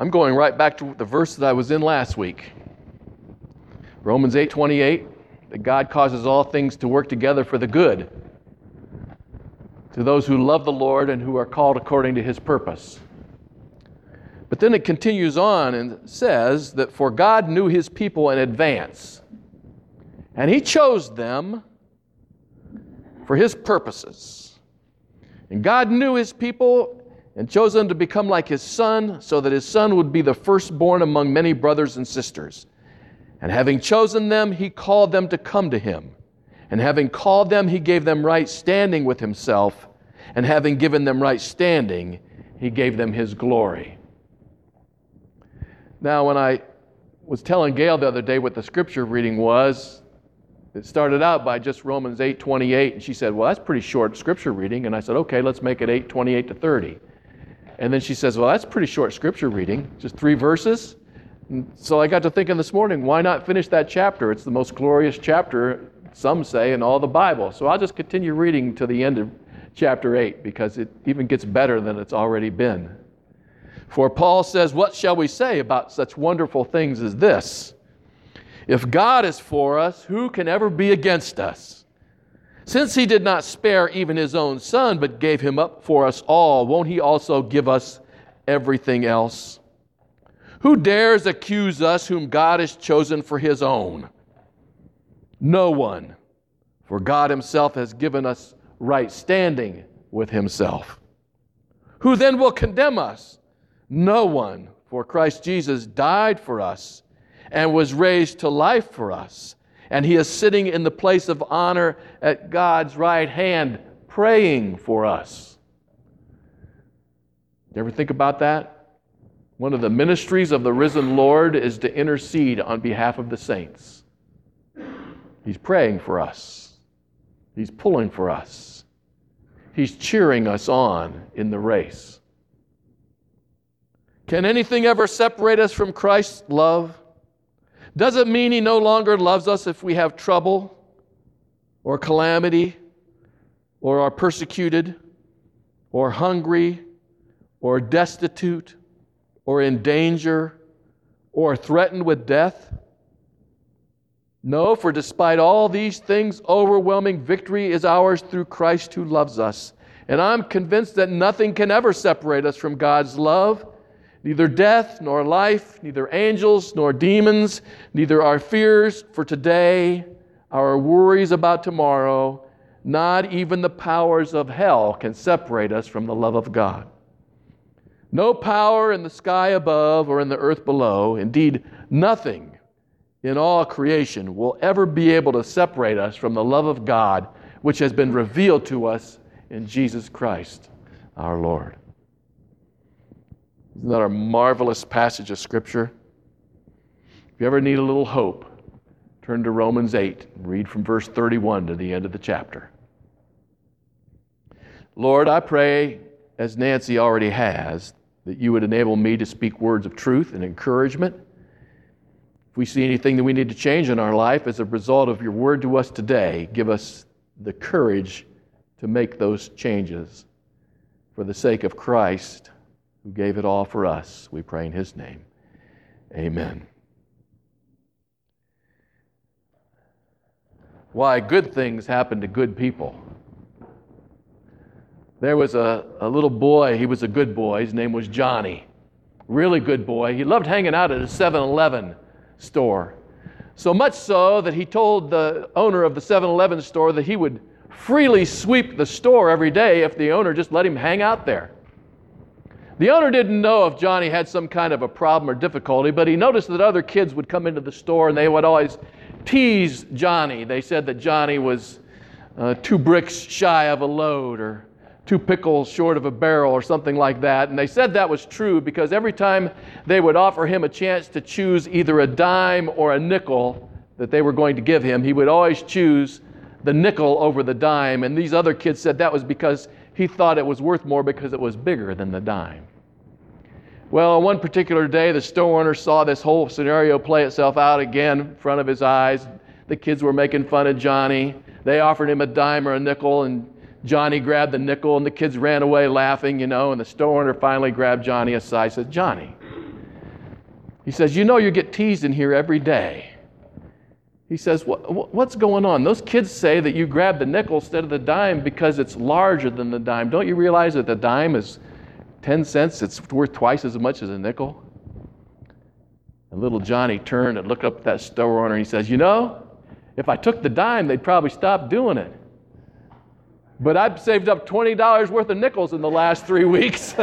I'm going right back to the verse that I was in last week. Romans 8:28, that God causes all things to work together for the good to those who love the Lord and who are called according to His purpose. But then it continues on and says that for God knew His people in advance, and He chose them for His purposes. And God knew His people and chose them to become like His Son, so that His Son would be the firstborn among many brothers and sisters. And having chosen them, He called them to come to Him. And having called them, He gave them right standing with Himself. And having given them right standing, He gave them His glory. Now, when I was telling Gail the other day what the scripture reading was, it started out by just Romans 8:28, and she said, well, that's pretty short scripture reading. And I said, okay, let's make it 8:28 to 30. And then she says, well, that's pretty short scripture reading, just 3 verses. And so I got to thinking this morning, why not finish that chapter? It's the most glorious chapter, some say, in all the Bible. So I'll just continue reading to the end of chapter 8, because it even gets better than it's already been. For Paul says, what shall we say about such wonderful things as this? If God is for us, who can ever be against us? Since He did not spare even His own Son, but gave Him up for us all, won't He also give us everything else? Who dares accuse us whom God has chosen for His own? No one, for God Himself has given us right standing with Himself. Who then will condemn us? No one, for Christ Jesus died for us and was raised to life for us. And He is sitting in the place of honor at God's right hand, praying for us. You ever think about that? One of the ministries of the risen Lord is to intercede on behalf of the saints. He's praying for us. He's pulling for us. He's cheering us on in the race. Can anything ever separate us from Christ's love? Does it mean He no longer loves us if we have trouble or calamity or are persecuted or hungry or destitute or in danger or threatened with death? No, for despite all these things, overwhelming victory is ours through Christ who loves us. And I'm convinced that nothing can ever separate us from God's love. Neither death nor life, neither angels nor demons, neither our fears for today, our worries about tomorrow, not even the powers of hell can separate us from the love of God. No power in the sky above or in the earth below, indeed nothing in all creation will ever be able to separate us from the love of God, which has been revealed to us in Jesus Christ, our Lord. Isn't that a marvelous passage of Scripture? If you ever need a little hope, turn to Romans 8 and read from verse 31 to the end of the chapter. Lord, I pray, as Nancy already has, that you would enable me to speak words of truth and encouragement. If we see anything that we need to change in our life as a result of your word to us today, give us the courage to make those changes for the sake of Christ, who gave it all for us. We pray in His name. Amen. Why good things happen to good people. There was a little boy. He was a good boy. His name was Johnny. Really good boy. He loved hanging out at a 7-Eleven store. So much so that he told the owner of the 7-Eleven store that he would freely sweep the store every day if the owner just let him hang out there. The owner didn't know if Johnny had some kind of a problem or difficulty, but he noticed that other kids would come into the store and they would always tease Johnny. They said that Johnny was 2 bricks shy of a load or 2 pickles short of a barrel or something like that. And they said that was true because every time they would offer him a chance to choose either a dime or a nickel that they were going to give him, he would always choose the nickel over the dime. And these other kids said that was because he thought it was worth more because it was bigger than the dime. Well, on one particular day, the store owner saw this whole scenario play itself out again in front of his eyes. The kids were making fun of Johnny. They offered him a dime or a nickel, and Johnny grabbed the nickel, and the kids ran away laughing, and the store owner finally grabbed Johnny aside and said, Johnny, He says, you know you get teased in here every day. He says, what's going on? Those kids say that you grab the nickel instead of the dime because it's larger than the dime. Don't you realize that the dime is 10 cents? It's worth twice as much as a nickel. And little Johnny turned and looked up at that store owner and he says, you know, if I took the dime, they'd probably stop doing it. But I've saved up $20 worth of nickels in the last 3 weeks.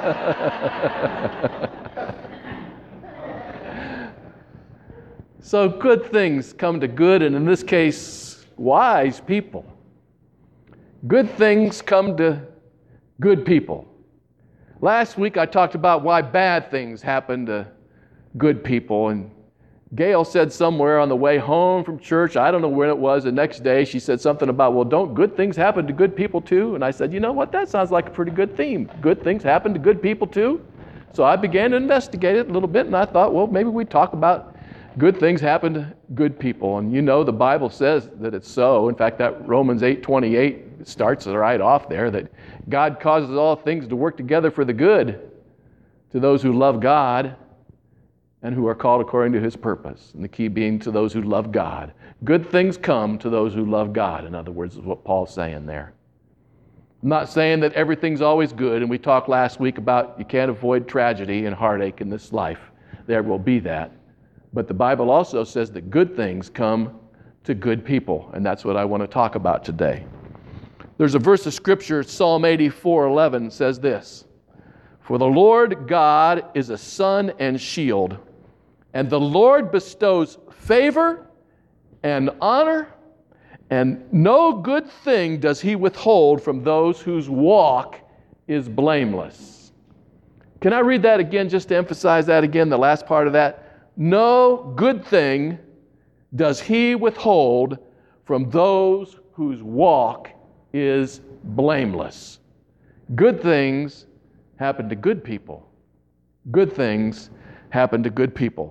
So good things come to good, and in this case, wise people. Good things come to good people. Last week I talked about why bad things happen to good people, and Gail said somewhere on the way home from church, I don't know when it was, the next day, she said something about, well, don't good things happen to good people too? And I said, you know what, that sounds like a pretty good theme. Good things happen to good people too? So I began to investigate it a little bit, and I thought, well, maybe we'd talk about good things happen to good people. And you know the Bible says that it's so. In fact, that Romans 8:28 starts right off there, that God causes all things to work together for the good to those who love God and who are called according to His purpose. And the key being to those who love God. Good things come to those who love God, in other words, is what Paul's saying there. I'm not saying that everything's always good, and we talked last week about you can't avoid tragedy and heartache in this life. There will be that. But the Bible also says that good things come to good people, and that's what I want to talk about today. There's a verse of Scripture, Psalm 84:11 says this, for the Lord God is a sun and shield, and the Lord bestows favor and honor, and no good thing does He withhold from those whose walk is blameless. Can I read that again just to emphasize that again, the last part of that? No good thing does He withhold from those whose walk is blameless. Good things happen to good people. Good things happen to good people.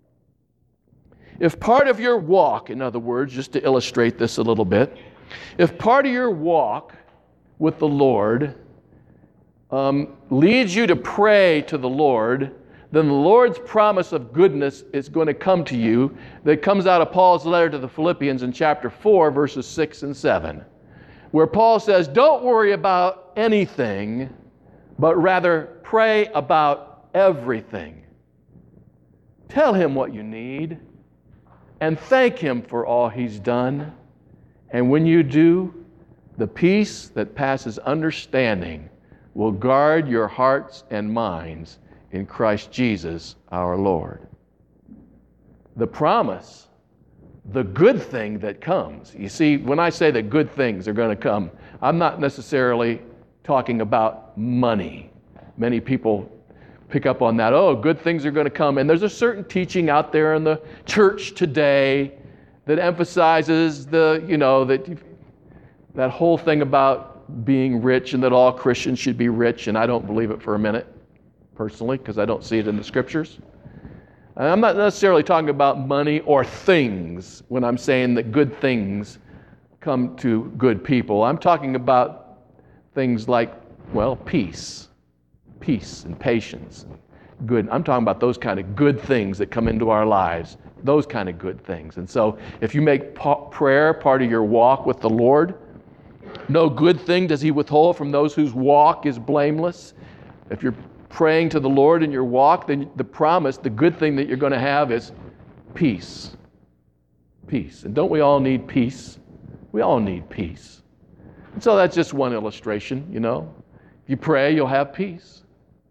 If part of your walk, in other words, just to illustrate this a little bit, if part of your walk with the Lord leads you to pray to the Lord, then the Lord's promise of goodness is going to come to you that comes out of Paul's letter to the Philippians in chapter 4, verses 6 and 7, where Paul says, don't worry about anything, but rather pray about everything. Tell Him what you need and thank Him for all He's done. And when you do, the peace that passes understanding will guard your hearts and minds in Christ Jesus our Lord. The promise, the good thing that comes. You see, when I say that good things are going to come, I'm not necessarily talking about money. Many people pick up on that. Oh, good things are going to come. And there's a certain teaching out there in the church today that emphasizes that whole thing about being rich and that all Christians should be rich, and I don't believe it for a minute. Personally, because I don't see it in the Scriptures. And I'm not necessarily talking about money or things when I'm saying that good things come to good people. I'm talking about things like, well, peace and patience. Good. I'm talking about those kind of good things that come into our lives, those kind of good things. And so if you make prayer part of your walk with the Lord, no good thing does He withhold from those whose walk is blameless. If you're praying to the Lord in your walk, then the promise, the good thing that you're going to have is peace. Peace. And don't we all need peace? We all need peace. And so that's just one illustration, If you pray, you'll have peace.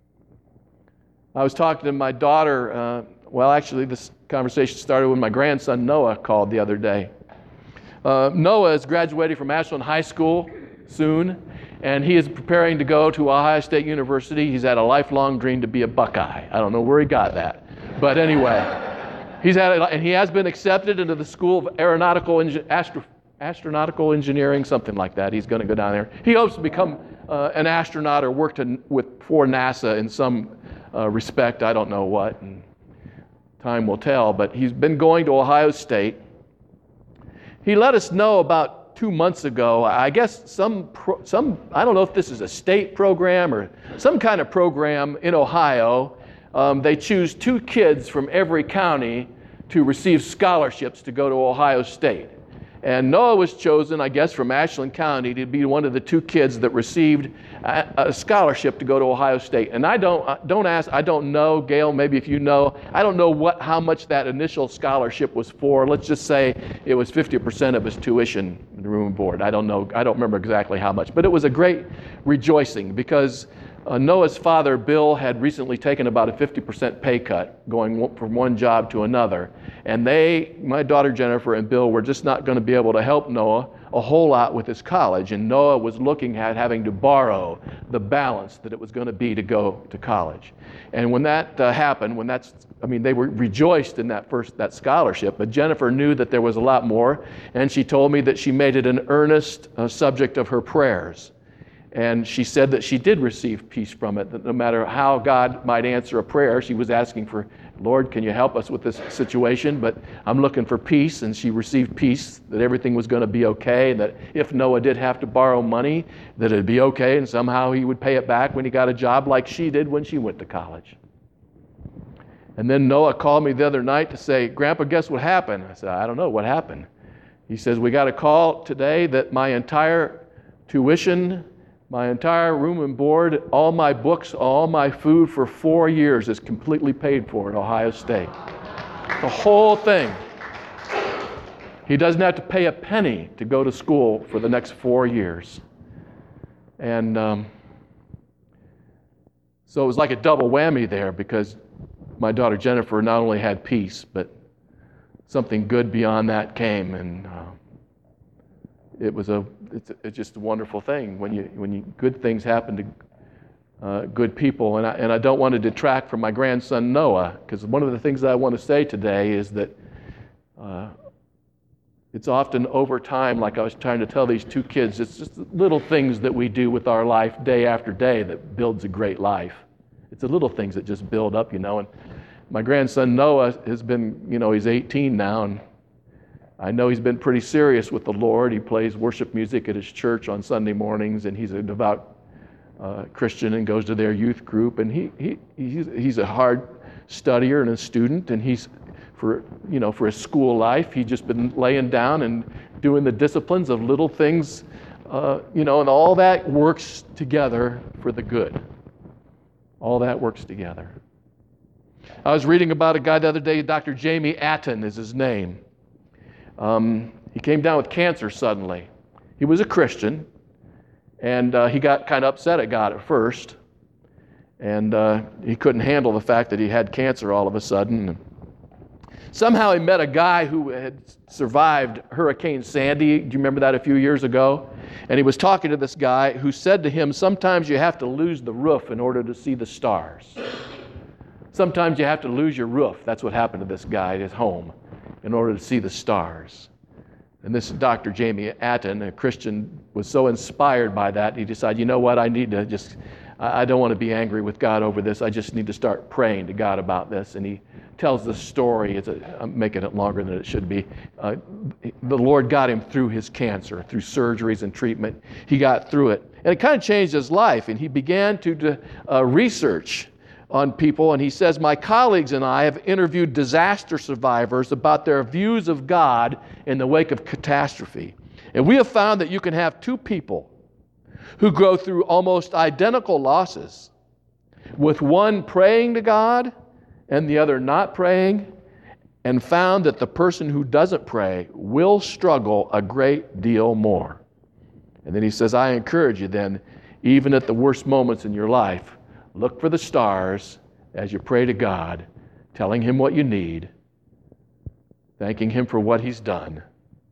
I was talking to my daughter, actually this conversation started when my grandson Noah called the other day. Noah is graduating from Ashland High School soon, and he is preparing to go to Ohio State University. He's had a lifelong dream to be a Buckeye. I don't know where he got that. But anyway, he has been accepted into the School of Astronautical Engineering, something like that. He's going to go down there. He hopes to become an astronaut or work for NASA in some respect. I don't know what. And time will tell. But he's been going to Ohio State. He let us know about 2 months ago, I guess some I don't know if this is a state program or some kind of program in Ohio they choose 2 kids from every county to receive scholarships to go to Ohio State. And Noah was chosen, I guess, from Ashland County to be one of the 2 kids that received a scholarship to go to Ohio State. And I don't know, Gail, maybe if you know, I don't know how much that initial scholarship was for. Let's just say it was 50% of his tuition, room and board. I don't know, I don't remember exactly how much. But it was a great rejoicing because Noah's father, Bill, had recently taken about a 50% pay cut going from one job to another. And my daughter Jennifer and Bill were just not going to be able to help Noah a whole lot with his college. And Noah was looking at having to borrow the balance that it was going to be to go to college. And when that happened, they were rejoiced in that scholarship. But Jennifer knew that there was a lot more. And she told me that she made it an earnest subject of her prayers. And she said that she did receive peace from it, that no matter how God might answer a prayer, she was asking for, Lord, can you help us with this situation? But I'm looking for peace, and she received peace, that everything was going to be okay, and that if Noah did have to borrow money, that it'd be okay, and somehow he would pay it back when he got a job like she did when she went to college. And then Noah called me the other night to say, Grandpa, guess what happened? I said, I don't know, what happened? He says, we got a call today that my entire tuition, my entire room and board, all my books, all my food for 4 years is completely paid for at Ohio State. The whole thing. He doesn't have to pay a penny to go to school for the next 4 years. And so it was like a double whammy there because my daughter Jennifer not only had peace, but something good beyond that came. And it's just a wonderful thing when good things happen to good people. And I don't want to detract from my grandson Noah, because one of the things that I want to say today is that it's often over time, like I was trying to tell these 2 kids, it's just little things that we do with our life day after day that builds a great life. It's the little things that just build up, And my grandson Noah has been, he's 18 now, and I know he's been pretty serious with the Lord. He plays worship music at his church on Sunday mornings, and he's a devout Christian and goes to their youth group. And he's a hard studier and a student, and he's for his school life, he's just been laying down and doing the disciplines of little things, and all that works together for the good. All that works together. I was reading about a guy the other day, Dr. Jamie Atten is his name. He came down with cancer suddenly. He was a Christian, and he got kind of upset at God at first, and he couldn't handle the fact that he had cancer all of a sudden. Somehow he met a guy who had survived Hurricane Sandy. Do you remember that a few years ago? And he was talking to this guy who said to him, sometimes you have to lose the roof in order to see the stars. Sometimes you have to lose your roof. That's what happened to this guy at his home, in order to see the stars. And this Dr. Jamie Atten, a Christian, was so inspired by that, he decided, you know what, I don't want to be angry with God over this. I just need to start praying to God about this. And he tells the story. I'm making it longer than it should be. The Lord got him through his cancer, through surgeries and treatment. He got through it. And it kind of changed his life. And he began to research on people, and he says, my colleagues and I have interviewed disaster survivors about their views of God in the wake of catastrophe. And we have found that you can have 2 people who go through almost identical losses, with one praying to God and the other not praying, and found that the person who doesn't pray will struggle a great deal more. And then he says, I encourage you then, even at the worst moments in your life, look for the stars as you pray to God, telling Him what you need, thanking Him for what He's done.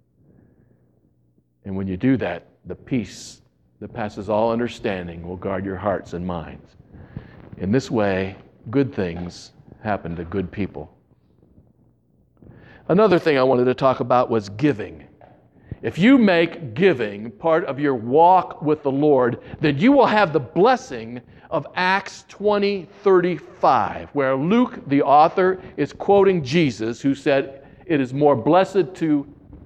And when you do that, the peace that passes all understanding will guard your hearts and minds. In this way, good things happen to good people. Another thing I wanted to talk about was giving. If you make giving part of your walk with the Lord, then you will have the blessing of Acts 20:35, where Luke, the author, is quoting Jesus, who said, it is more blessed to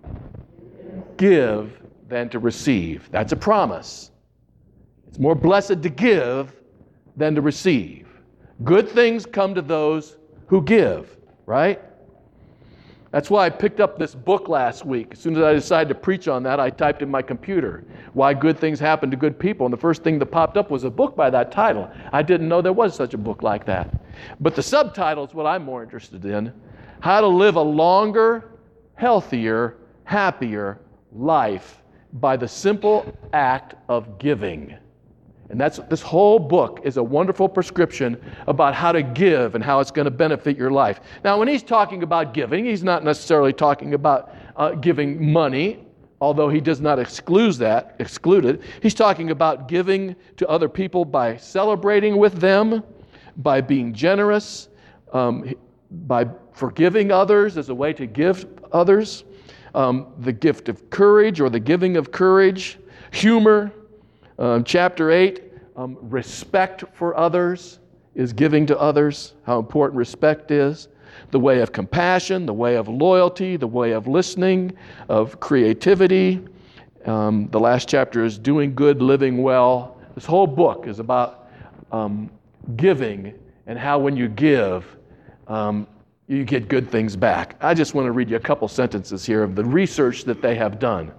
give than to receive. That's a promise. It's more blessed to give than to receive. Good things come to those who give, right? That's why I picked up this book last week. As soon as I decided to preach on that, I typed in my computer, Why Good Things Happen to Good People. And the first thing that popped up was a book by that title. I didn't know there was such a book like that. But the subtitle is what I'm more interested in. How to Live a Longer, Healthier, Happier Life by the Simple Act of Giving. And this whole book is a wonderful prescription about how to give and how it's going to benefit your life. Now, when he's talking about giving, he's not necessarily talking about giving money, although he does not exclude it. He's talking about giving to other people by celebrating with them, by being generous, by forgiving others as a way to give others, the gift of courage or the giving of courage, humor. Chapter 8, respect for others is giving to others, how important respect is. The way of compassion, the way of loyalty, the way of listening, of creativity. The last chapter is doing good, living well. This whole book is about giving and how when you give, you get good things back. I just want to read you a couple sentences here of the research that they have done.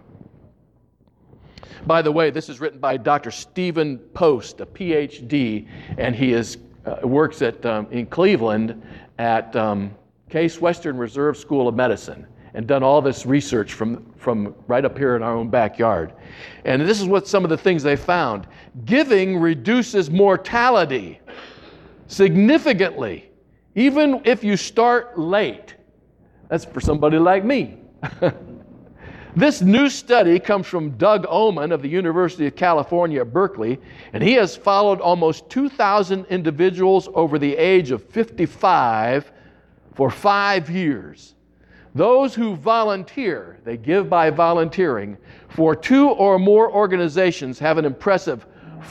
By the way, this is written by Dr. Stephen Post, a PhD, and he works in Cleveland at Case Western Reserve School of Medicine and done all this research from right up here in our own backyard. And this is what some of the things they found. Giving reduces mortality significantly, even if you start late. That's for somebody like me. This new study comes from Doug Oman of the University of California at Berkeley, and he has followed almost 2,000 individuals over the age of 55 for 5 years. Those who volunteer, they give by volunteering, for 2 or more organizations have an impressive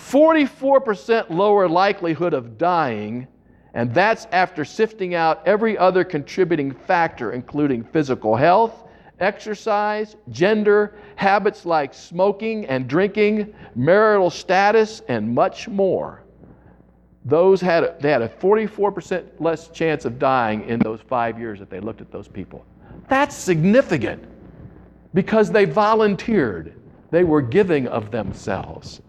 44% lower likelihood of dying, and that's after sifting out every other contributing factor, including physical health, exercise, gender, habits like smoking and drinking, marital status, and much more. They had a 44% less chance of dying in those 5 years that they looked at those people. That's significant because they volunteered. They were giving of themselves.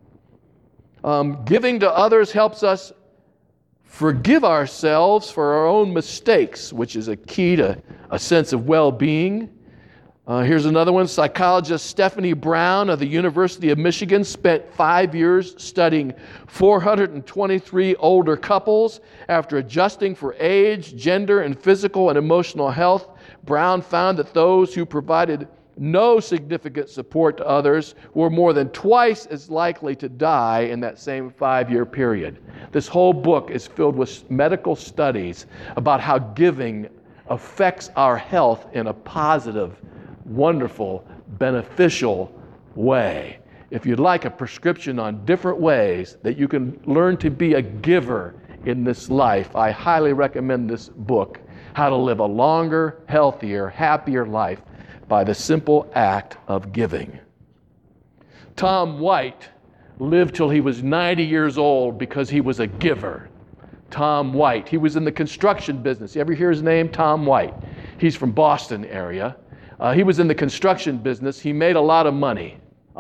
Giving to others helps us forgive ourselves for our own mistakes, which is a key to a sense of well-being. Here's another one. Psychologist Stephanie Brown of the University of Michigan spent 5 years studying 423 older couples. After adjusting for age, gender, and physical and emotional health, Brown found that those who provided no significant support to others were more than twice as likely to die in that same 5-year period. This whole book is filled with medical studies about how giving affects our health in a positive, wonderful, beneficial way. If you'd like a prescription on different ways that you can learn to be a giver in this life, I highly recommend this book, How to Live a Longer, Healthier, Happier Life by the Simple Act of Giving. Tom White lived till he was 90 years old because he was a giver. Tom White. He was in the construction business. You ever hear his name? Tom White. He's from Boston area. He was in the construction business. He made a lot of money.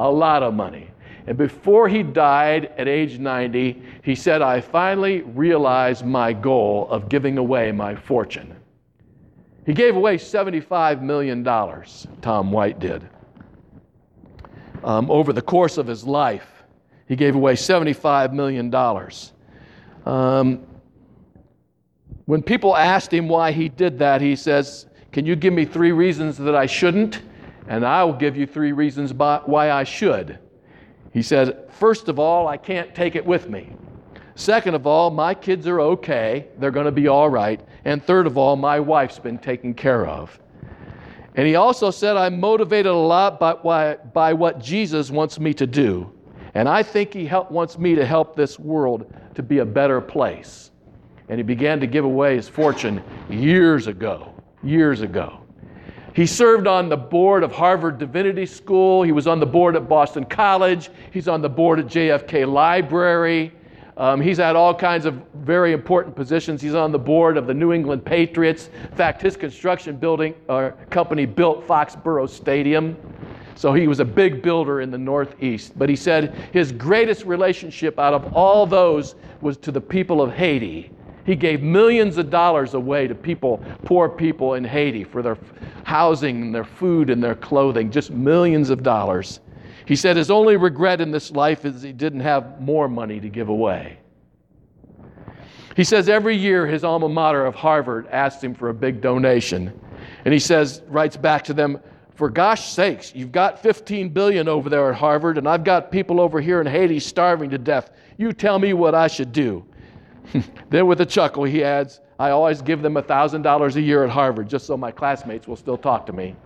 And before he died at age 90, he said, I finally realized my goal of giving away my fortune. He gave away $75 million, Tom White did. Over the course of his life, he gave away $75 million. When people asked him why he did that, he says, can you give me 3 reasons that I shouldn't? And I will give you 3 reasons why I should. He said, first of all, I can't take it with me. Second of all, my kids are okay. They're going to be all right. And third of all, my wife's been taken care of. And he also said, I'm motivated a lot by what Jesus wants me to do. And I think he wants me to help this world to be a better place. And he began to give away his fortune years ago. He served on the board of Harvard Divinity School. He was on the board at Boston College. He's on the board at JFK Library. He's had all kinds of very important positions. He's on the board of the New England Patriots. In fact, his construction company built Foxborough Stadium. So he was a big builder in the Northeast. But he said his greatest relationship out of all those was to the people of Haiti. He gave millions of dollars away to poor people in Haiti for their housing and their food and their clothing, just millions of dollars. He said his only regret in this life is he didn't have more money to give away. He says every year his alma mater of Harvard asks him for a big donation. And he writes back to them, "For gosh sakes, you've got $15 billion over there at Harvard, and I've got people over here in Haiti starving to death. You tell me what I should do." Then with a chuckle, he adds, "I always give them $1,000 a year at Harvard, just so my classmates will still talk to me."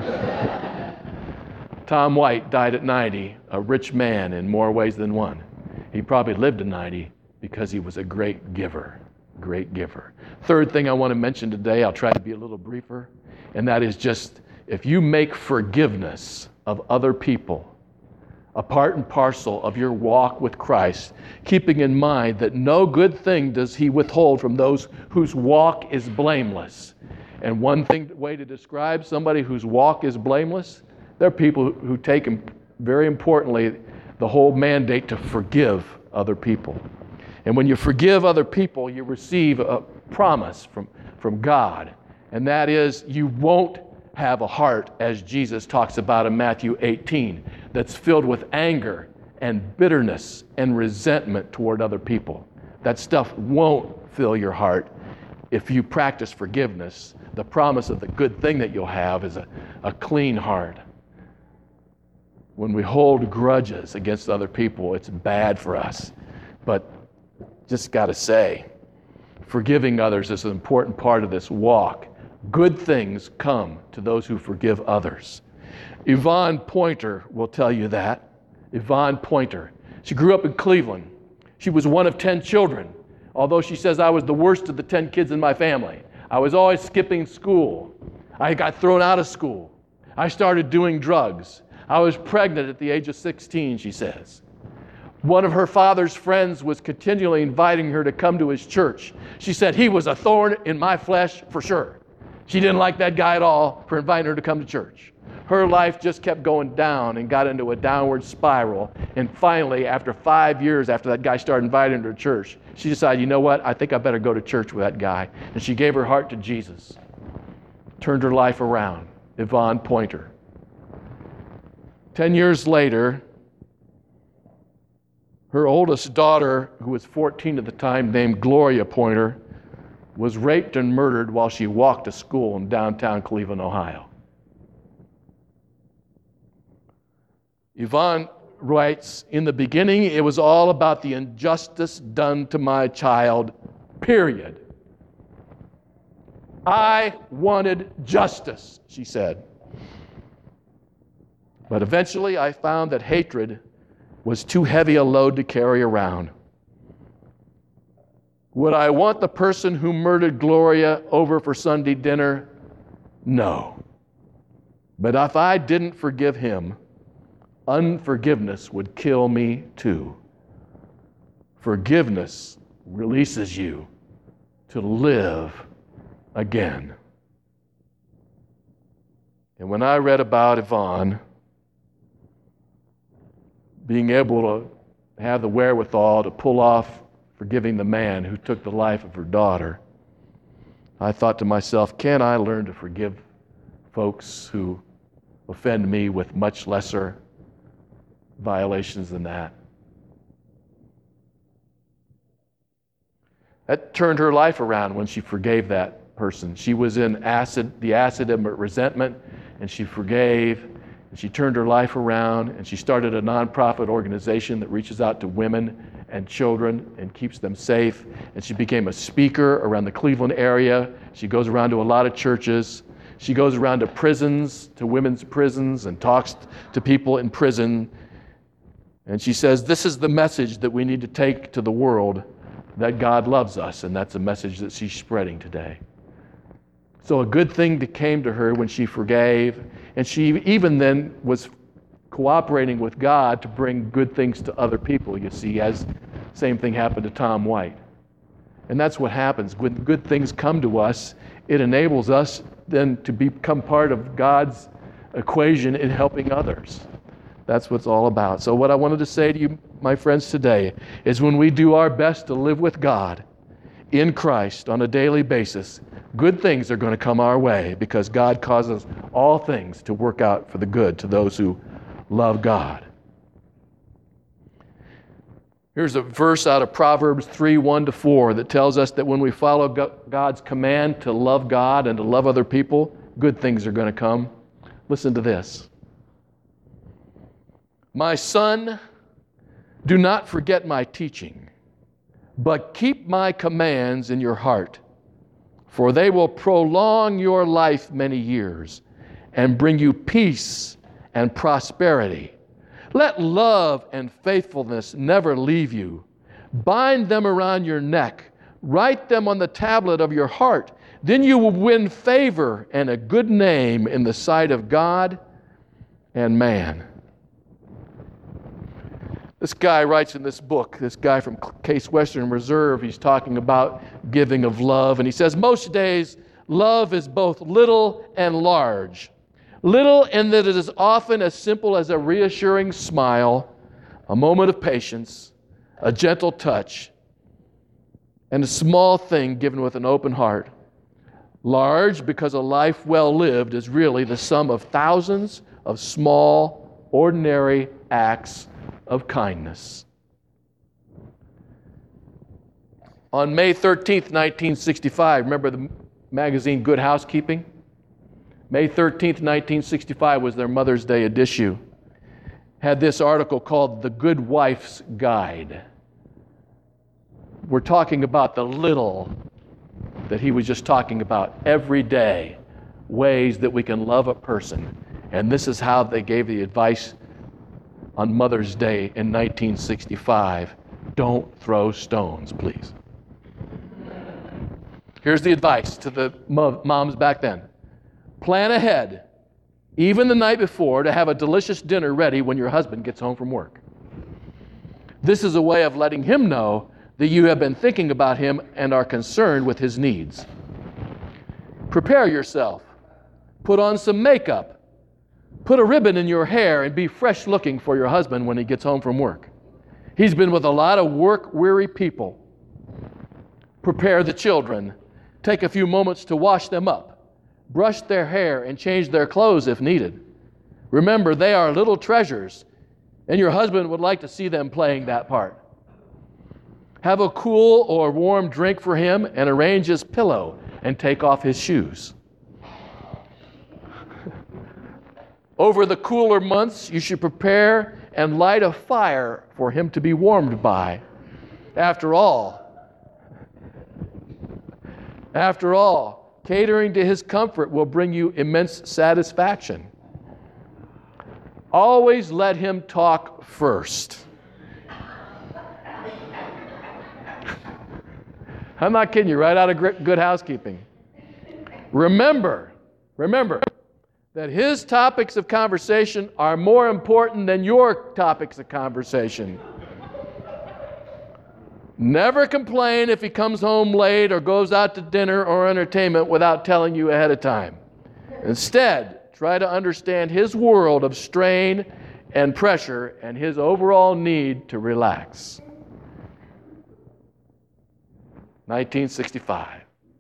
Tom White died at 90, a rich man in more ways than one. He probably lived to 90 because he was a great giver. Great giver. Third thing I want to mention today, I'll try to be a little briefer, and that is just if you make forgiveness of other people a part and parcel of your walk with Christ, keeping in mind that no good thing does he withhold from those whose walk is blameless. And one way to describe somebody whose walk is blameless, they're people who take, very importantly, the whole mandate to forgive other people. And when you forgive other people, you receive a promise from God, and that is you won't have a heart, as Jesus talks about in Matthew 18, that's filled with anger and bitterness and resentment toward other people. That stuff won't fill your heart if you practice forgiveness. The promise of the good thing that you'll have is a clean heart. When we hold grudges against other people, it's bad for us. But just got to say, forgiving others is an important part of this walk. Good things come to those who forgive others. Yvonne Pointer will tell you that. Yvonne Pointer. She grew up in Cleveland. She was one of 10 children, although she says I was the worst of the 10 kids in my family. I was always skipping school. I got thrown out of school. I started doing drugs. I was pregnant at the age of 16, she says. One of her father's friends was continually inviting her to come to his church. She said he was a thorn in my flesh for sure. She didn't like that guy at all for inviting her to come to church. Her life just kept going down and got into a downward spiral. And finally, after 5 years after that guy started inviting her to church, she decided, you know what, I think I better go to church with that guy. And she gave her heart to Jesus. Turned her life around. Yvonne Pointer. 10 years later, her oldest daughter, who was 14 at the time, named Gloria Pointer, was raped and murdered while she walked to school in downtown Cleveland, Ohio. Yvonne writes, "In the beginning, it was all about the injustice done to my child, period. I wanted justice," she said. "But eventually I found that hatred was too heavy a load to carry around. Would I want the person who murdered Gloria over for Sunday dinner? No. But if I didn't forgive him, unforgiveness would kill me too. Forgiveness releases you to live again." And when I read about Yvonne being able to have the wherewithal to pull off forgiving the man who took the life of her daughter, I thought to myself, can I learn to forgive folks who offend me with much lesser violations than that? That turned her life around when she forgave that person. She was in the acid of resentment, and she forgave, and she turned her life around, and she started a nonprofit organization that reaches out to women and children and keeps them safe. And she became a speaker around the Cleveland area. She goes around to a lot of churches. She goes around to prisons, to women's prisons, and talks to people in prison. And she says, this is the message that we need to take to the world, that God loves us, and that's a message that she's spreading today. So a good thing that came to her when she forgave, and she even then was cooperating with God to bring good things to other people, you see, as Same thing happened to Tom White. And that's what happens. When good things come to us, it enables us then to become part of God's equation in helping others. That's what it's all about. So what I wanted to say to you, my friends, today is when we do our best to live with God in Christ on a daily basis, good things are going to come our way because God causes all things to work out for the good to those who love God. Here's a verse out of Proverbs 3:1-4 that tells us that when we follow God's command to love God and to love other people, good things are going to come. Listen to this. My son, do not forget my teaching, but keep my commands in your heart, for they will prolong your life many years and bring you peace and prosperity. Let love and faithfulness never leave you. Bind them around your neck. Write them on the tablet of your heart. Then you will win favor and a good name in the sight of God and man. This guy writes in this book, this guy from Case Western Reserve, he's talking about giving of love, and he says, most days, love is both little and large. Little in that it is often as simple as a reassuring smile, a moment of patience, a gentle touch, and a small thing given with an open heart. Large because a life well lived is really the sum of thousands of small, ordinary acts of kindness. On May 13th, 1965, remember the magazine Good Housekeeping? May 13th, 1965 was their Mother's Day issue. Had this article called The Good Wife's Guide. We're talking about the little that he was just talking about, everyday ways that we can love a person. And this is how they gave the advice on Mother's Day in 1965. Don't throw stones, please. Here's the advice to the moms back then. Plan ahead, even the night before, to have a delicious dinner ready when your husband gets home from work. This is a way of letting him know that you have been thinking about him and are concerned with his needs. Prepare yourself. Put on some makeup. Put a ribbon in your hair and be fresh looking for your husband when he gets home from work. He's been with a lot of work-weary people. Prepare the children. Take a few moments to wash them up. Brush their hair and change their clothes if needed. Remember, they are little treasures, and your husband would like to see them playing that part. Have a cool or warm drink for him and arrange his pillow and take off his shoes. Over the cooler months, you should prepare and light a fire for him to be warmed by. After all, catering to his comfort will bring you immense satisfaction. Always let him talk first. I'm not kidding you, right out of Good Housekeeping. Remember that his topics of conversation are more important than your topics of conversation. Never complain if he comes home late or goes out to dinner or entertainment without telling you ahead of time. Instead, try to understand his world of strain and pressure and his overall need to relax. 1965.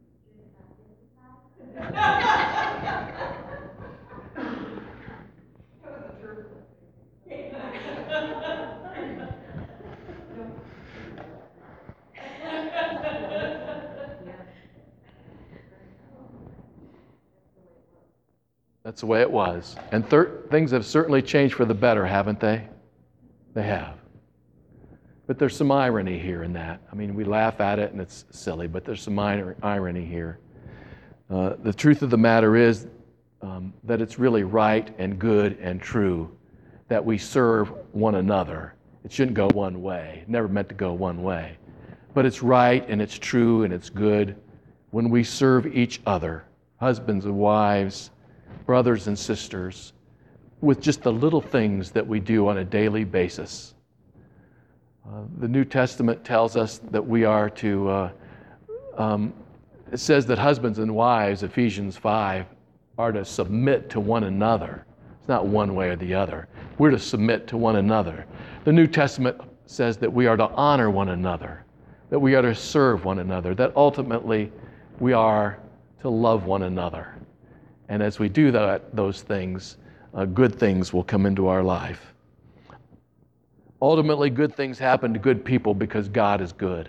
That's the way it was. And things have certainly changed for the better, haven't they? They have. But there's some irony here in that. I mean, we laugh at it and it's silly, but there's some irony here. The truth of the matter is that it's really right and good and true that we serve one another. It shouldn't go one way. It never meant to go one way. But it's right and it's true and it's good when we serve each other, husbands and wives, brothers and sisters, with just the little things that we do on a daily basis. The New Testament tells us that we are to, it says that husbands and wives, Ephesians 5, are to submit to one another. It's not one way or the other. We're to submit to one another. The New Testament says that we are to honor one another, that we are to serve one another, that ultimately we are to love one another. And as we do those things, good things will come into our life. Ultimately, good things happen to good people because God is good.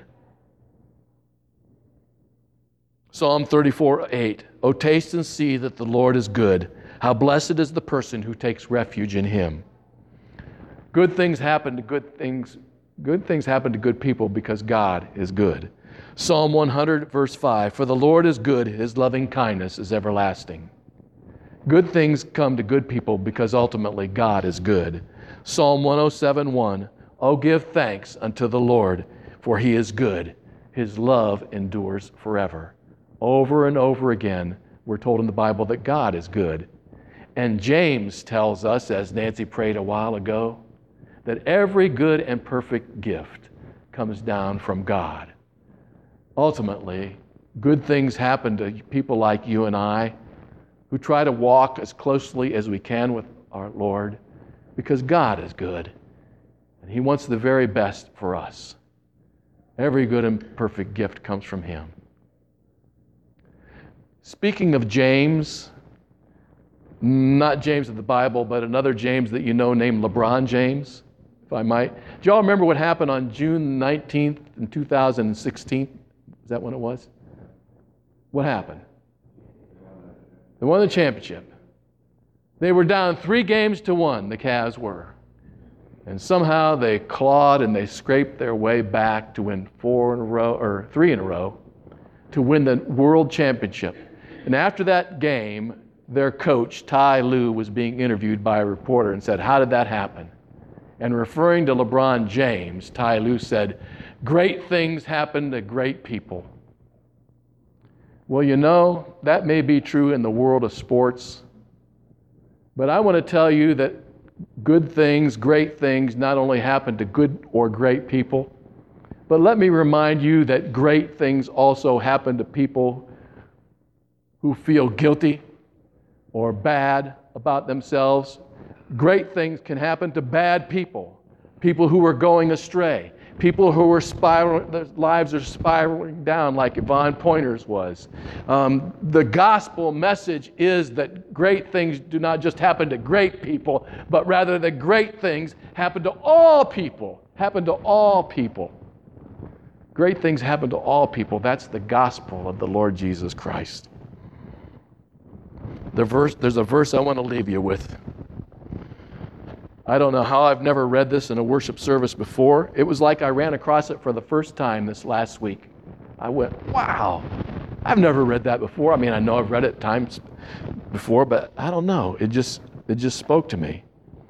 Psalm 34:8, "O taste and see that the Lord is good. How blessed is the person who takes refuge in him." Good things happen to good things. Good things happen to good people because God is good. Psalm 100, verse 5, "For the Lord is good, his loving kindness is everlasting." Good things come to good people because ultimately God is good. Psalm 107:1, "Oh, give thanks unto the Lord, for he is good. His love endures forever." Over and over again, we're told in the Bible that God is good. And James tells us, as Nancy prayed a while ago, that every good and perfect gift comes down from God. Ultimately, good things happen to people like you and I who try to walk as closely as we can with our Lord because God is good and he wants the very best for us. Every good and perfect gift comes from him. Speaking of James, not James of the Bible, but another James that you know named LeBron James, if I might. Do y'all remember what happened on June 19th in 2016? Is that when it was? What happened? They won the championship. They were down 3-1, the Cavs were. And somehow they clawed and they scraped their way back to win 3 in a row, to win the world championship. And after that game, their coach, Ty Lue, was being interviewed by a reporter and said, "How did that happen?" And referring to LeBron James, Ty Lue said, "Great things happen to great people." Well, you know, that may be true in the world of sports, but I want to tell you that good things, great things, not only happen to good or great people, but let me remind you that great things also happen to people who feel guilty or bad about themselves. Great things can happen to bad people, people who are going astray, people who are spiraling, their lives are spiraling down like Yvonne Pointer's was. The gospel message is that great things do not just happen to great people, but rather that great things happen to all people, Great things happen to all people. That's the gospel of the Lord Jesus Christ. There's a verse I want to leave you with. I don't know how I've never read this in a worship service before. It was like I ran across it for the first time this last week. I went, wow, I've never read that before. I mean, I know I've read it times before, but I don't know. It just spoke to me.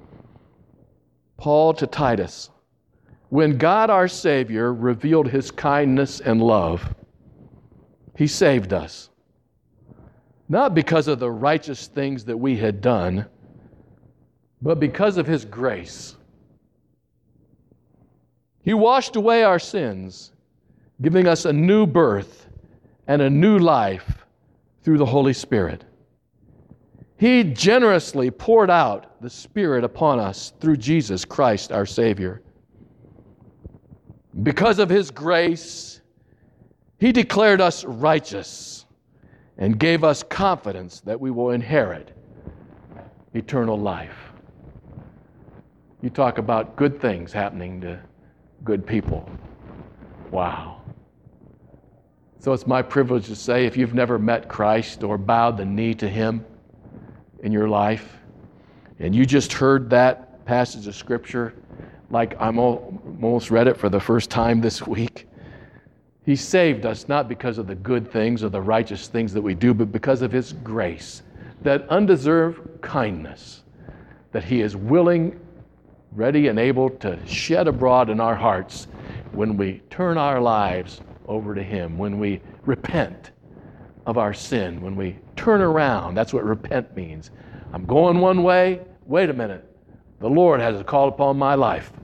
Paul to Titus. When God our Savior revealed his kindness and love, he saved us. Not because of the righteous things that we had done, but because of his grace. He washed away our sins, giving us a new birth and a new life through the Holy Spirit. He generously poured out the Spirit upon us through Jesus Christ our Savior. Because of his grace, he declared us righteous and gave us confidence that we will inherit eternal life. You talk about good things happening to good people. Wow. So it's my privilege to say, if you've never met Christ or bowed the knee to him in your life, and you just heard that passage of Scripture, like I'm almost read it for the first time this week, he saved us not because of the good things or the righteous things that we do, but because of his grace, that undeserved kindness that he is willing, ready, and able to shed abroad in our hearts when we turn our lives over to him, when we repent of our sin, when we turn around. That's what repent means. I'm going one way. Wait a minute. The Lord has a call upon my life.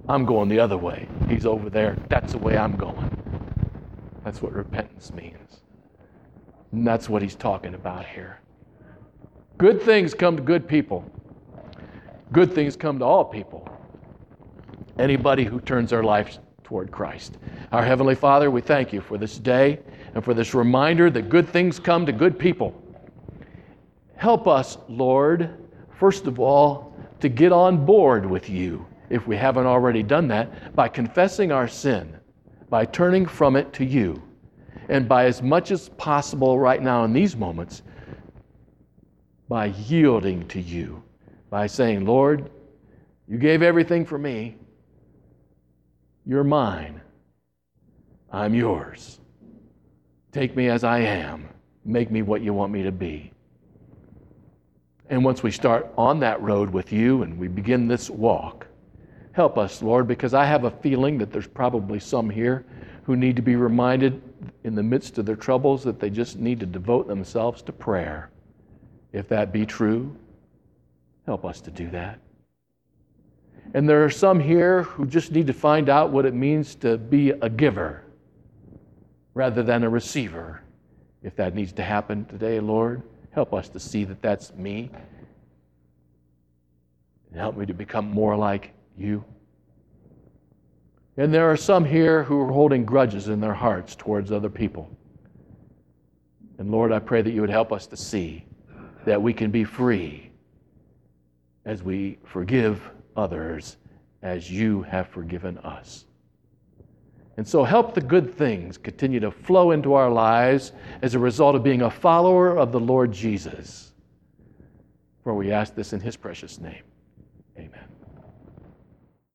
I'm going the other way. He's over there. That's the way I'm going. That's what repentance means. And that's what he's talking about here. Good things come to good people. Good things come to all people. Anybody who turns their life toward Christ. Our Heavenly Father, we thank you for this day and for this reminder that good things come to good people. Help us, Lord, first of all, to get on board with you, if we haven't already done that, by confessing our sin, by turning from it to you, and by as much as possible right now in these moments, by yielding to you, by saying, Lord, you gave everything for me. You're mine. I'm yours. Take me as I am. Make me what you want me to be. And once we start on that road with you and we begin this walk, help us, Lord, because I have a feeling that there's probably some here who need to be reminded in the midst of their troubles that they just need to devote themselves to prayer. If that be true, help us to do that. And there are some here who just need to find out what it means to be a giver rather than a receiver. If that needs to happen today, Lord, help us to see that that's me. And help me to become more like you. And there are some here who are holding grudges in their hearts towards other people. And Lord, I pray that you would help us to see that we can be free as we forgive others as you have forgiven us. And so help the good things continue to flow into our lives as a result of being a follower of the Lord Jesus. For we ask this in his precious name.